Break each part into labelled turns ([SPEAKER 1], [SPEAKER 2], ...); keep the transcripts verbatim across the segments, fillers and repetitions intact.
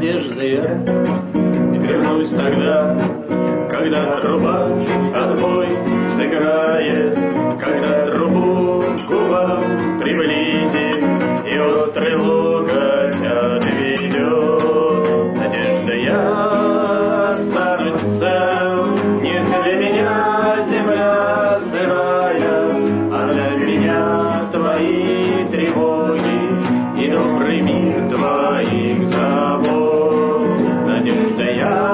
[SPEAKER 1] надежды я вернусь тогда, когда трубач отбой сыграет, когда трубу к губам приблизит и острый локоть отведет. Надежда я останусь цел, не для меня земля сырая, а для меня твои тревоги и добрый мир твоих забот. Надежда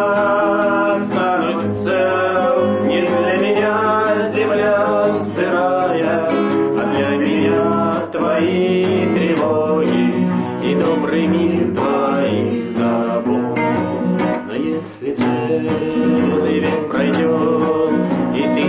[SPEAKER 1] я останусь цел, не для меня земля сырая, а для меня твои тревоги и добрый мир твоих забот. Но если целый век пройдет, и ты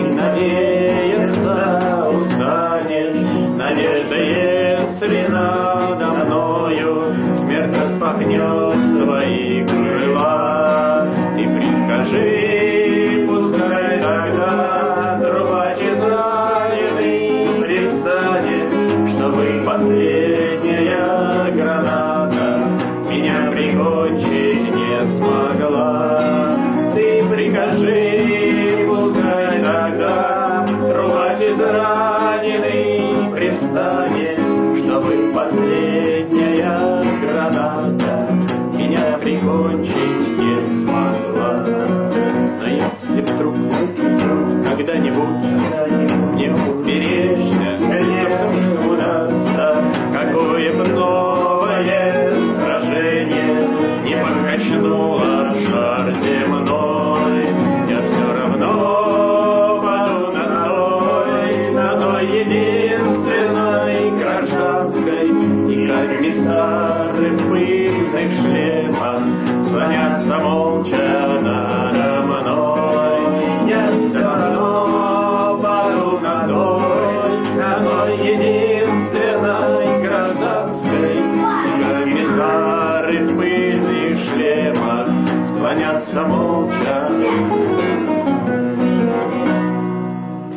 [SPEAKER 1] надеяться устанешь, надежда, если надо мною смерть распахнет свои крыла, ты прикажи, пускай тогда трубач израненный привстанет, чтобы последняя граната меня прикончить не смогла. Ты прикажи, пускай тогда трубач израненный привстанет, чтобы последняя граната меня прикончить не смогла. Но если вдруг, когда-нибудь мне уберечься, конечно, удастся, какое бы новое сражение не покачнуло шар земной, я все равно паду на той, на той единственной гражданской, и комиссары в пыльных шлемах склонятся молча надо мной. Я все равно паду на той, на той единственной гражданской, и комиссары в пыльных шлемах склонятся молча